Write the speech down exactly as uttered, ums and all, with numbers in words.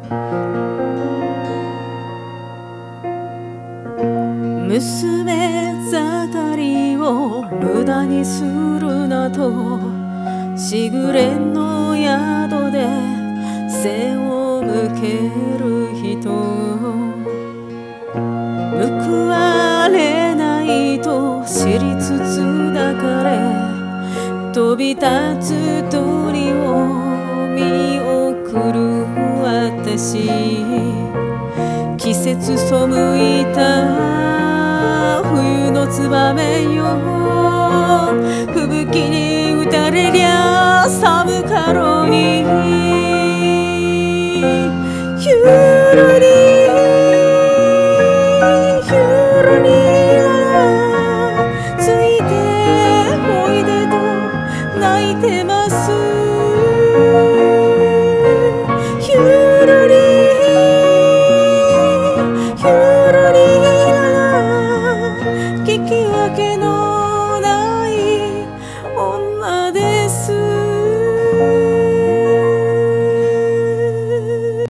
娘盛りを無駄にするなとしぐれの宿で背を向ける人、報われないと知りつつ抱かれ飛び立つ鳥を見送る私、季節背いた冬のツバメよ、吹雪に打たれりゃ寒かろうに、ゆるりゆるりがついておいでと泣いてます